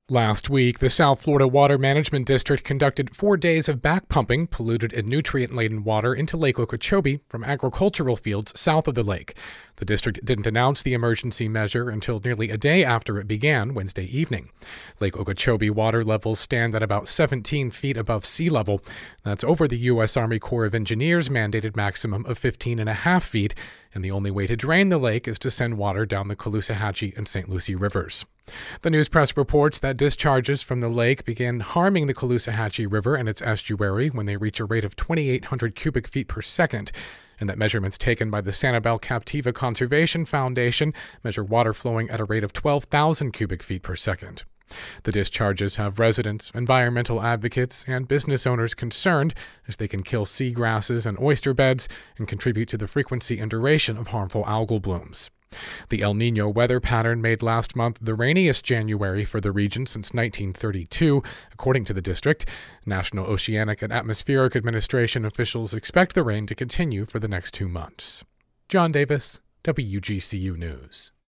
Last week, the South Florida Water Management District conducted 4 days of backpumping polluted and nutrient-laden water into Lake Okeechobee from agricultural fields south of the lake. The district didn't announce the emergency measure until nearly a day after it began Wednesday evening. Lake Okeechobee water levels stand at about 17 feet above sea level. That's over the U.S. Army Corps of Engineers' mandated maximum of 15.5 feet, and the only way to drain the lake is to send water down the Caloosahatchee and St. Lucie rivers. The News Press reports that discharges from the lake began harming the Caloosahatchee River and its estuary when they reach a rate of 2,800 cubic feet per second, and that measurements taken by the Sanibel Captiva Conservation Foundation measure water flowing at a rate of 12,000 cubic feet per second. The discharges have residents, environmental advocates, and business owners concerned as they can kill seagrasses and oyster beds and contribute to the frequency and duration of harmful algal blooms. The El Niño weather pattern made last month the rainiest January for the region since 1932, according to the district. National Oceanic and Atmospheric Administration officials expect the rain to continue for the next 2 months. John Davis, WGCU News.